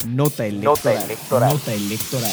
Nota electoral. Nota electoral.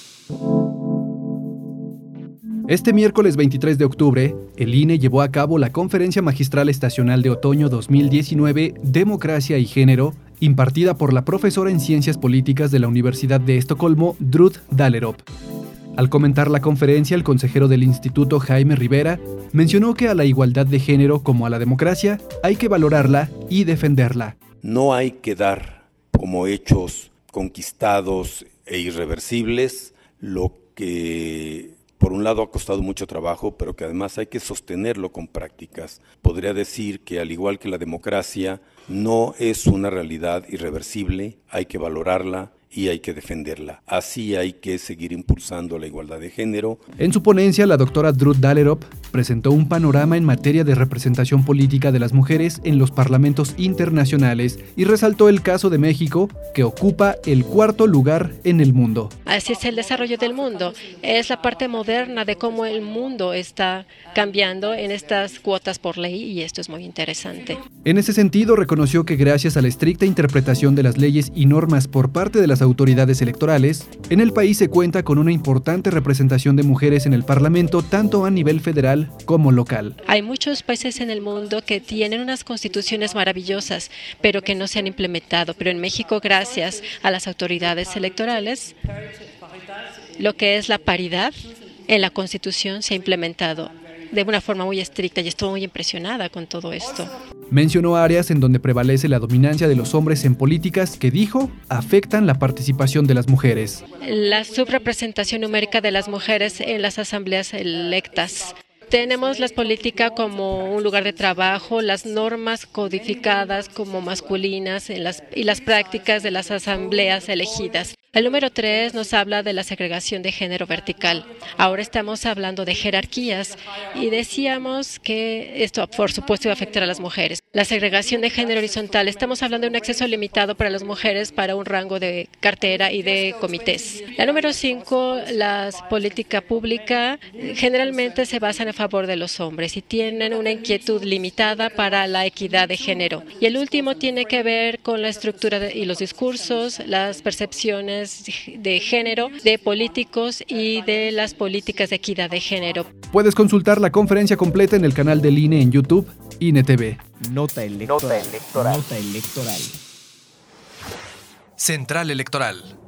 Este miércoles 23 de octubre, el INE llevó a cabo la Conferencia Magistral Estacional de Otoño 2019 Democracia y Género, impartida por la profesora en Ciencias Políticas de la Universidad de Estocolmo, Drud Dalerop. Al comentar la conferencia, el consejero del instituto, Jaime Rivera, mencionó que a la igualdad de género como a la democracia hay que valorarla y defenderla. No hay que dar como hechos conquistados e irreversibles lo que por un lado ha costado mucho trabajo, pero que además hay que sostenerlo con prácticas. Podría decir que al igual que la democracia, no es una realidad irreversible, hay que valorarla y hay que defenderla. Así hay que seguir impulsando la igualdad de género. En su ponencia, la doctora Drud Dalerop presentó un panorama en materia de representación política de las mujeres en los parlamentos internacionales y resaltó el caso de México, que ocupa el 4º lugar en el mundo. Así es el desarrollo del mundo. Es la parte moderna de cómo el mundo está cambiando en estas cuotas por ley y esto es muy interesante. En ese sentido, reconoció que gracias a la estricta interpretación de las leyes y normas por parte de las autoridades electorales, en el país se cuenta con una importante representación de mujeres en el Parlamento, tanto a nivel federal como local. Hay muchos países en el mundo que tienen unas constituciones maravillosas, pero que no se han implementado. Pero en México, gracias a las autoridades electorales, lo que es la paridad en la Constitución se ha implementado de una forma muy estricta y estoy muy impresionada con todo esto. Mencionó áreas en donde prevalece la dominancia de los hombres en políticas que, dijo, afectan la participación de las mujeres. La subrepresentación numérica de las mujeres en las asambleas electas. Tenemos la política como un lugar de trabajo, las normas codificadas como masculinas y las prácticas de las asambleas elegidas. El número 3 nos habla de la segregación de género vertical. Ahora estamos hablando de jerarquías y decíamos que esto, por supuesto, iba a afectar a las mujeres. La segregación de género horizontal, estamos hablando de un acceso limitado para las mujeres para un rango de cartera y de comités. La número 5, la política pública, generalmente se basan a favor de los hombres y tienen una inquietud limitada para la equidad de género. Y el último tiene que ver con la estructura y los discursos, las percepciones de género, de políticos y de las políticas de equidad de género. Puedes consultar la conferencia completa en el canal del INE en YouTube, INE TV. Nota electoral. Nota electoral. Central Electoral.